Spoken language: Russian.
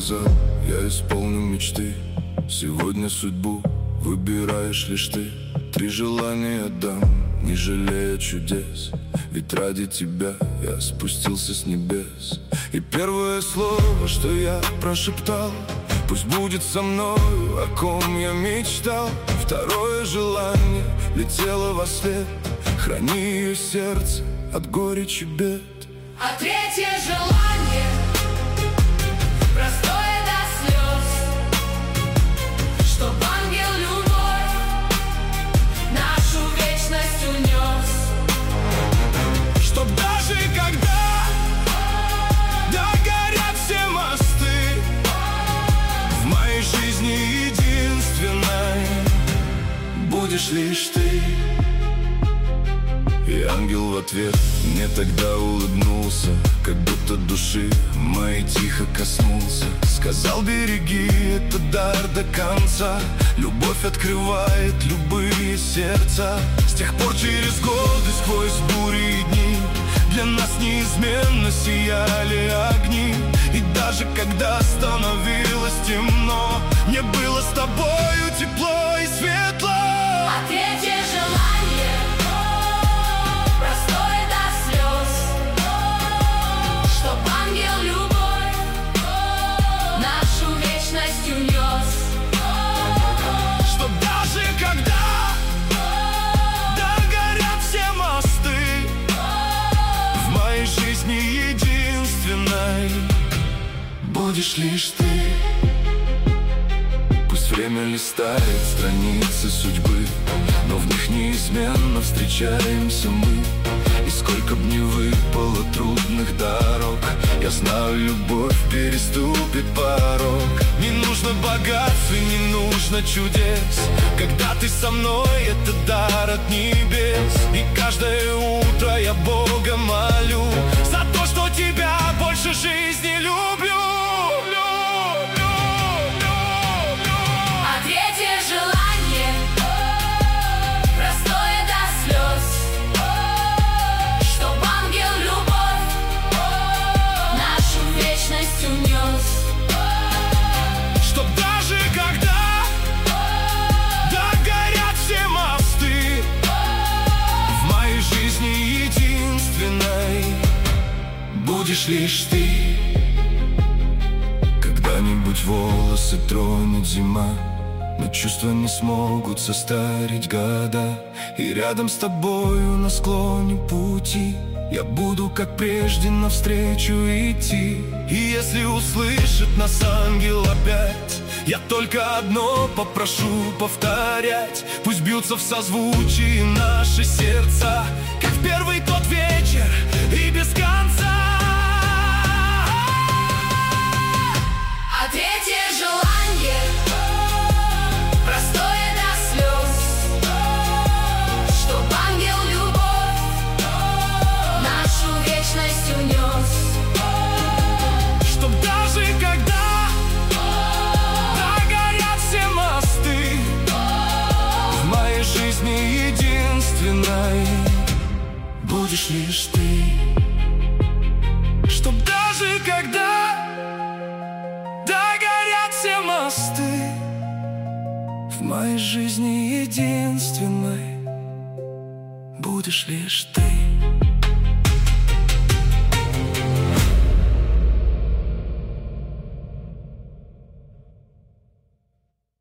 сказал, я исполню мечты. Сегодня судьбу выбираешь лишь ты. 3 желания дам, не жалея чудес. Ведь ради тебя я спустился с небес. И первое слово, что я прошептал, пусть будет со мною, о ком я мечтал. Второе желание летело во след, храни ее сердце от горечи бед. А третье желание простое до слез, чтоб ангел любовь нашу вечность унес. Чтоб даже когда догорят все мосты, в моей жизни единственной будешь лишь ты. И ангел в ответ мне тогда улыбнулся, как будто души моей тихо коснулся. Сказал, береги этот дар до конца, любовь открывает любые сердца. С тех пор через годы, сквозь бури и дни, для нас неизменно сияли огни. И даже когда становилось темно, мне было с тобою тепло и светло. А третье желание простое до слез, чтоб ангел любовь нашу вечность унес. Чтоб даже когда догорят все мосты, в моей жизни единственной будешь лишь ты. Пусть время листает страницы судьбы, но в них неизменно встречаемся мы. И сколько б ни выпало трудных дорог, я знаю, любовь переступит порог. Не нужно богатств и не нужно чудес, когда ты со мной, это дар от небес. И каждое утро я Бога молю за то, что тебя больше жизни люблю. А третье желание простое до слез, чтоб ангел любовь нашу вечность унес. Чтоб даже когда догорят все мосты, в моей жизни единственной будешь лишь ты. Когда-нибудь волосы тронет зима, но чувства не смогут состарить года. И рядом с тобою на склоне пути я буду, как прежде, навстречу идти. И если услышит нас ангел опять, я только одно попрошу повторять: пусть бьются в созвучии наши сердца, как в первый тот вечер и без конца. А третье желание простое до слез, чтоб ангел любовь нашу вечность унес. Чтоб даже когда догорят все мосты, в моей жизни единственной будешь лишь ты. Чтоб даже когда догорят все мосты, в моей жизни единственной будешь лишь ты.